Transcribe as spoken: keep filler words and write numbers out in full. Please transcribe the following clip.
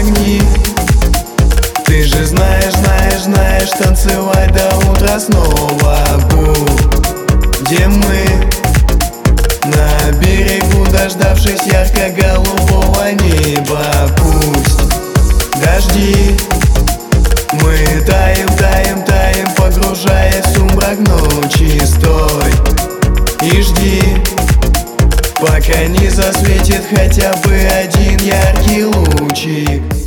огни. Ты же знаешь, знаешь, знаешь, танцевать до утра снова. Путь, где мы на берегу, дождавшись ярко-голубого неба. Пусть дожди, мы таем, таем, таем, погружаясь в сумрак ночи. Стой и жди, пока не засветит хотя бы один яркий лучик.